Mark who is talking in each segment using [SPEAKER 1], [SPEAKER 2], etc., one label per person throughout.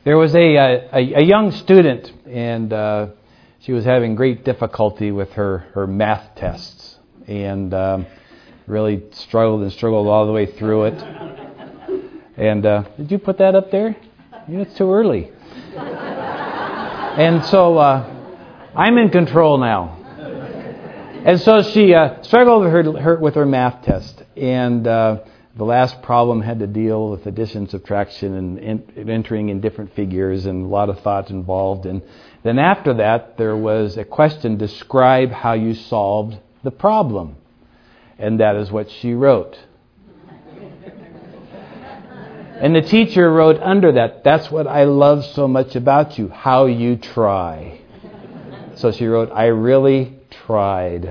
[SPEAKER 1] There was a young student, and she was having great difficulty with her math tests, and really struggled all the way through it. And did you put that up there? It's too early. And so I'm in control now. And so she struggled with her math test, and the last problem had to deal with addition, subtraction, and entering in different figures, and a lot of thought involved. And then after that, there was a question: describe how you solved the problem. And that is what she wrote. And the teacher wrote under that, "That's what I love so much about you, how you try." So she wrote, "I really tried."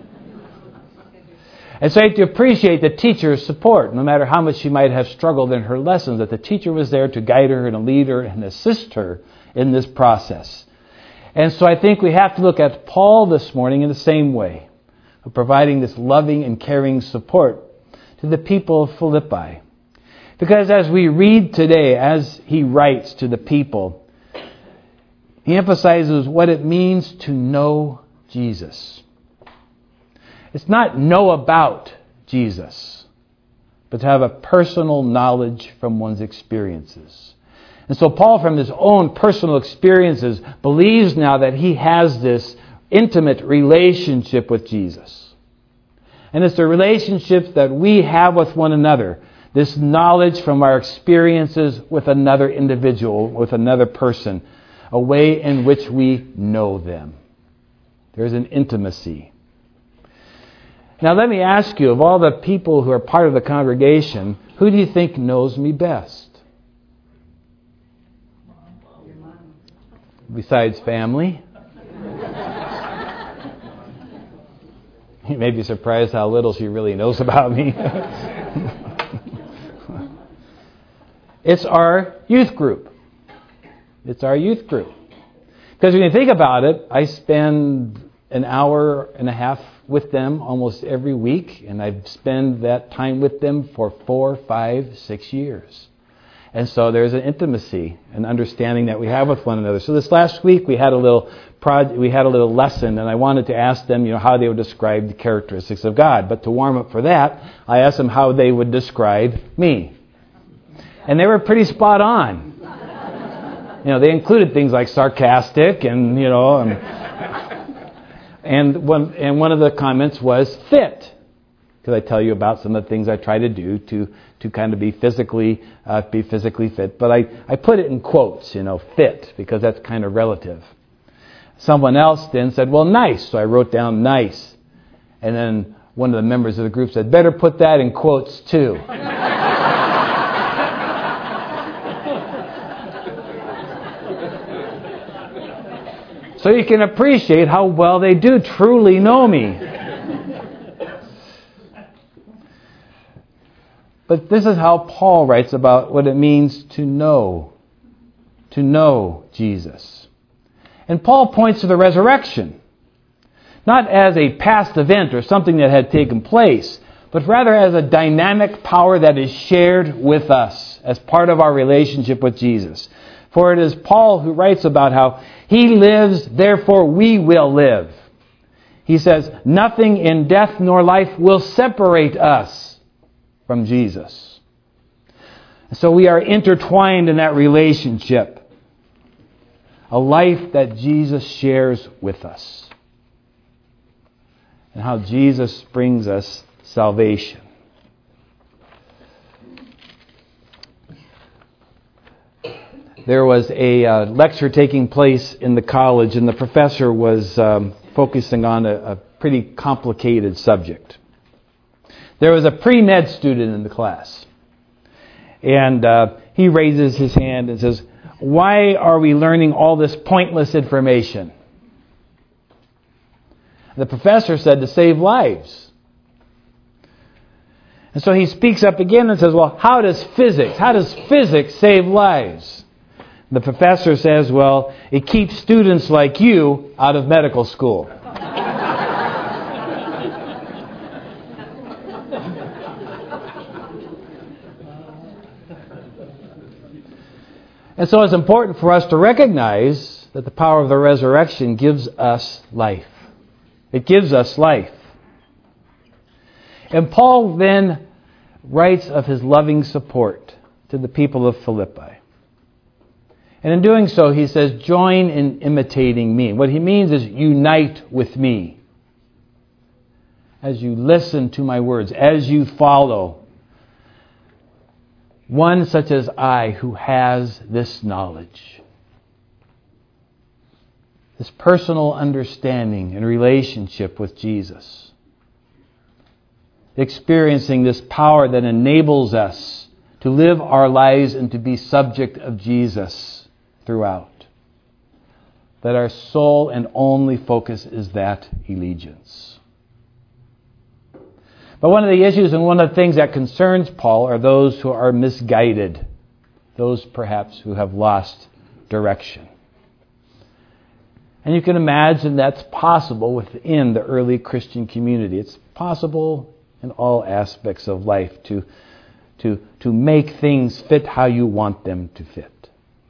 [SPEAKER 1] And so you have to appreciate the teacher's support, no matter how much she might have struggled in her lessons, that the teacher was there to guide her and lead her and assist her in this process. And so I think we have to look at Paul this morning in the same way, of providing this loving and caring support to the people of Philippi. Because as we read today, as he writes to the people, he emphasizes what it means to know Jesus. It's not know about Jesus, but to have a personal knowledge from one's experiences. And so Paul, from his own personal experiences, believes now that he has this intimate relationship with Jesus. And it's the relationships that we have with one another, this knowledge from our experiences with another individual, with another person, a way in which we know them. There's an intimacy. Now let me ask you, of all the people who are part of the congregation, who do you think knows me best? Besides family? You may be surprised how little she really knows about me. It's our youth group. It's our youth group. Because when you think about it, I spend an hour and a half with them almost every week, and I've spent that time with them for 4, 5, 6 years. And so there's an intimacy and understanding that we have with one another. So this last week we had a little lesson, and I wanted to ask them, how they would describe the characteristics of God. But to warm up for that, I asked them how they would describe me. And they were pretty spot on. They included things like sarcastic and And one of the comments was fit, because I tell you about some of the things I try to do to kind of be physically fit. But I put it in quotes, fit, because that's kind of relative. Someone else then said, well, nice. So I wrote down nice. And then one of the members of the group said, better put that in quotes too. So you can appreciate how well they do truly know me. But this is how Paul writes about what it means to know Jesus. And Paul points to the resurrection, not as a past event or something that had taken place, but rather as a dynamic power that is shared with us as part of our relationship with Jesus. For it is Paul who writes about how he lives, therefore we will live. He says, nothing in death nor life will separate us from Jesus. So we are intertwined in that relationship. A life that Jesus shares with us. And how Jesus brings us salvation. There was a lecture taking place in the college, and the professor was focusing on a pretty complicated subject. There was a pre-med student in the class, and he raises his hand and says, why are we learning all this pointless information? The professor said, to save lives. And so he speaks up again and says, well, how does physics save lives? The professor says, well, it keeps students like you out of medical school. And so it's important for us to recognize that the power of the resurrection gives us life. It gives us life. And Paul then writes of his loving support to the people of Philippi. And in doing so, he says, join in imitating me. What he means is unite with me. As you listen to my words, as you follow one such as I who has this knowledge. This personal understanding and relationship with Jesus. Experiencing this power that enables us to live our lives and to be subject of Jesus throughout. That our sole and only focus is that allegiance. But one of the issues and one of the things that concerns Paul are those who are misguided. Those perhaps who have lost direction. And you can imagine that's possible within the early Christian community. It's possible in all aspects of life to make things fit how you want them to fit.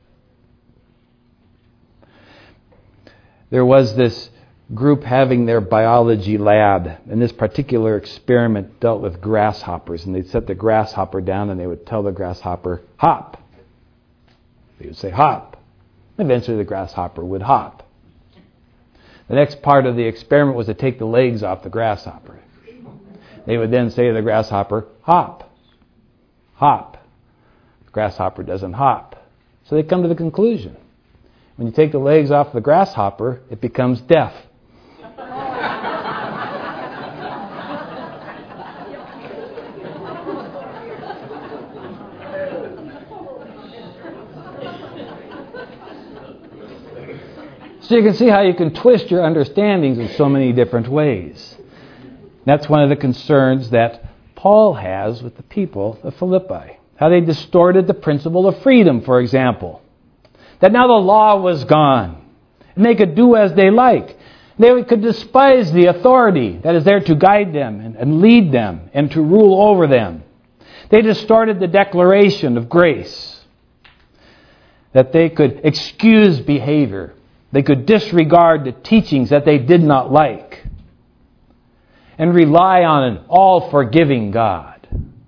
[SPEAKER 1] There was this group having their biology lab, and this particular experiment dealt with grasshoppers, and they'd set the grasshopper down and they would tell the grasshopper, hop. They would say, hop. Eventually the grasshopper would hop. The next part of the experiment was to take the legs off the grasshopper. They would then say to the grasshopper, hop. Hop. The grasshopper doesn't hop. So they come to the conclusion. When you take the legs off the grasshopper, it becomes deaf. So you can see how you can twist your understandings in so many different ways. That's one of the concerns that Paul has with the people of Philippi. How they distorted the principle of freedom, for example. That now the law was gone. And they could do as they like. They could despise the authority that is there to guide them and lead them and to rule over them. They distorted the declaration of grace. That they could excuse behavior. They could disregard the teachings that they did not like and rely on an all-forgiving God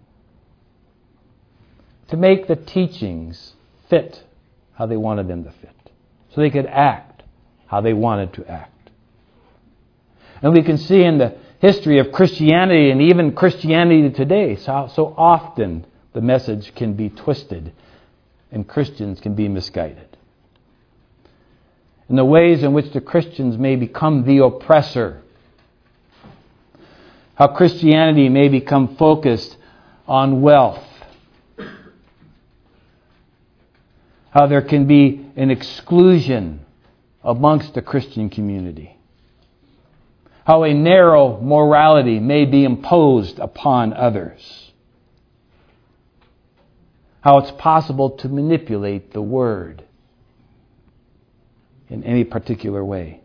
[SPEAKER 1] to make the teachings fit how they wanted them to fit, so they could act how they wanted to act. And we can see in the history of Christianity and even Christianity today, so often the message can be twisted and Christians can be misguided. And the ways in which the Christians may become the oppressor. How Christianity may become focused on wealth. How there can be an exclusion amongst the Christian community. How a narrow morality may be imposed upon others. How it's possible to manipulate the Word in any particular way.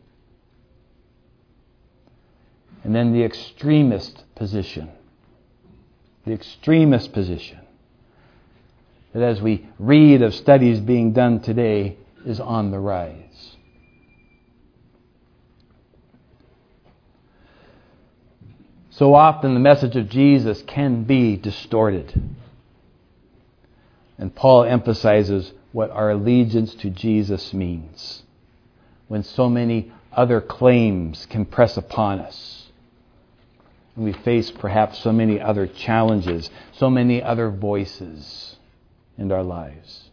[SPEAKER 1] And then the extremist position. The extremist position. That as we read of studies being done today is on the rise. So often the message of Jesus can be distorted. And Paul emphasizes what our allegiance to Jesus means. When so many other claims can press upon us. And we face perhaps so many other challenges, so many other voices in our lives.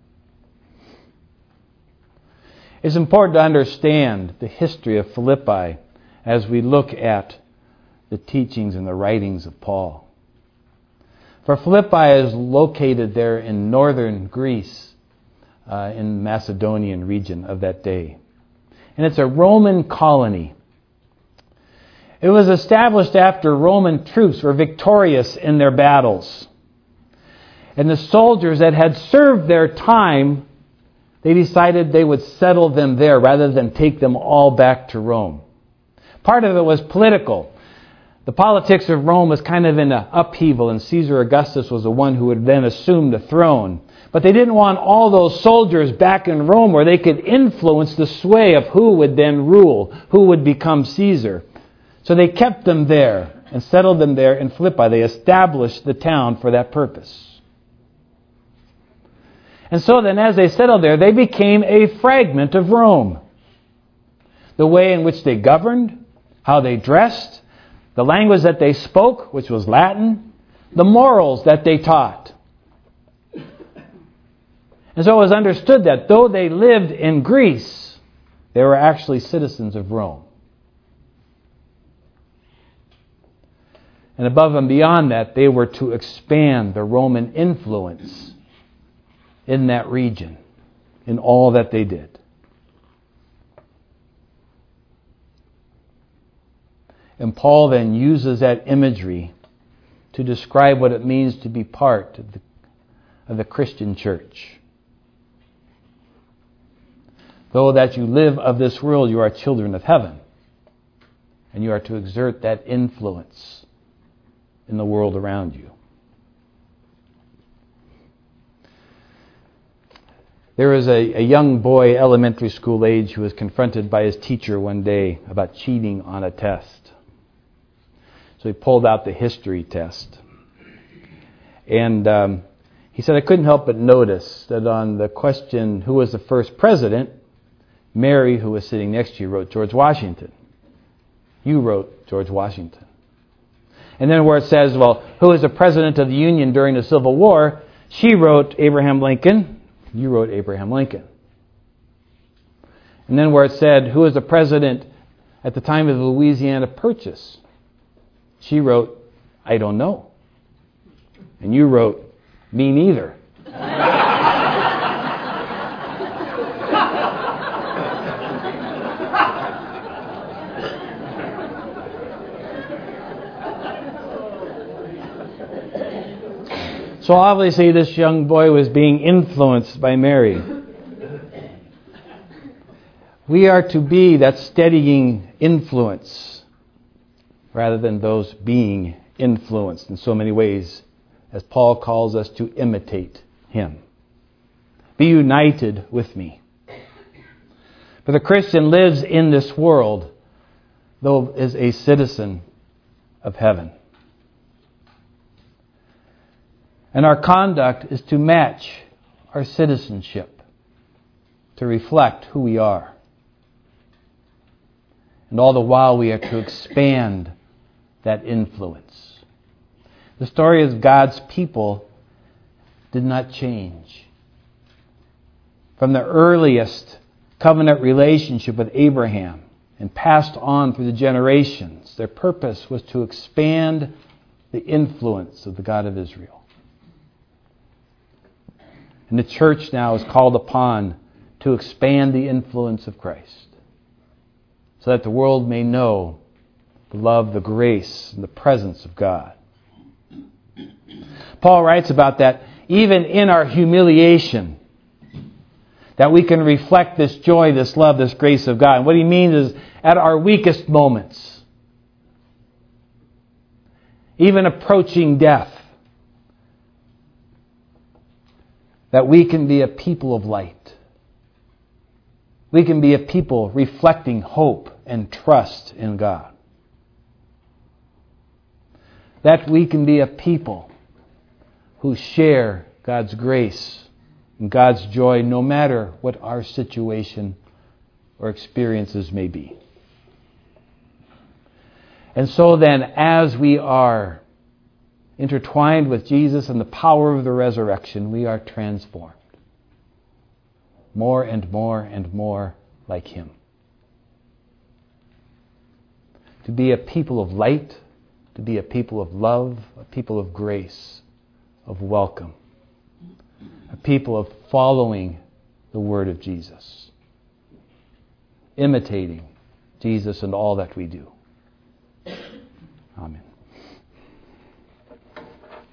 [SPEAKER 1] It's important to understand the history of Philippi as we look at the teachings and the writings of Paul. For Philippi is located there in northern Greece, in the Macedonian region of that day. And it's a Roman colony. It was established after Roman troops were victorious in their battles. And the soldiers that had served their time, they decided they would settle them there rather than take them all back to Rome. Part of it was political. The politics of Rome was kind of in an upheaval, and Caesar Augustus was the one who would then assume the throne. But they didn't want all those soldiers back in Rome where they could influence the sway of who would then rule, who would become Caesar. So they kept them there and settled them there in Philippi. They established the town for that purpose. And so then as they settled there, they became a fragment of Rome. The way in which they governed, how they dressed, the language that they spoke, which was Latin, the morals that they taught. And so it was understood that though they lived in Greece, they were actually citizens of Rome. And above and beyond that, they were to expand the Roman influence in that region, in all that they did. And Paul then uses that imagery to describe what it means to be part of the Christian church. Though that you live of this world, you are children of heaven. And you are to exert that influence in the world around you. There was a young boy, elementary school age, who was confronted by his teacher one day about cheating on a test. So he pulled out the history test. And he said, I couldn't help but notice that on the question, who was the first president, Mary, who was sitting next to you, wrote George Washington. You wrote George Washington. And then where it says, well, who was the president of the Union during the Civil War, she wrote Abraham Lincoln. You wrote Abraham Lincoln. And then where it said, who was the president at the time of the Louisiana Purchase, she wrote, I don't know. And you wrote, me neither. So obviously this young boy was being influenced by Mary. We are to be that steadying influence rather than those being influenced in so many ways, as Paul calls us to imitate him. Be united with me. For the Christian lives in this world, though is a citizen of heaven. And our conduct is to match our citizenship, to reflect who we are. And all the while we are to expand that influence. The story of God's people did not change. From the earliest covenant relationship with Abraham and passed on through the generations, their purpose was to expand the influence of the God of Israel. And the church now is called upon to expand the influence of Christ so that the world may know the love, the grace, and the presence of God. Paul writes about that even in our humiliation, that we can reflect this joy, this love, this grace of God. And what he means is at our weakest moments, even approaching death, that we can be a people of light. We can be a people reflecting hope and trust in God. That we can be a people who share God's grace and God's joy no matter what our situation or experiences may be. And so then, as we are intertwined with Jesus and the power of the resurrection, we are transformed. More and more and more like Him. To be a people of light, to be a people of love, a people of grace, of welcome. A people of following the word of Jesus. Imitating Jesus in all that we do. Amen.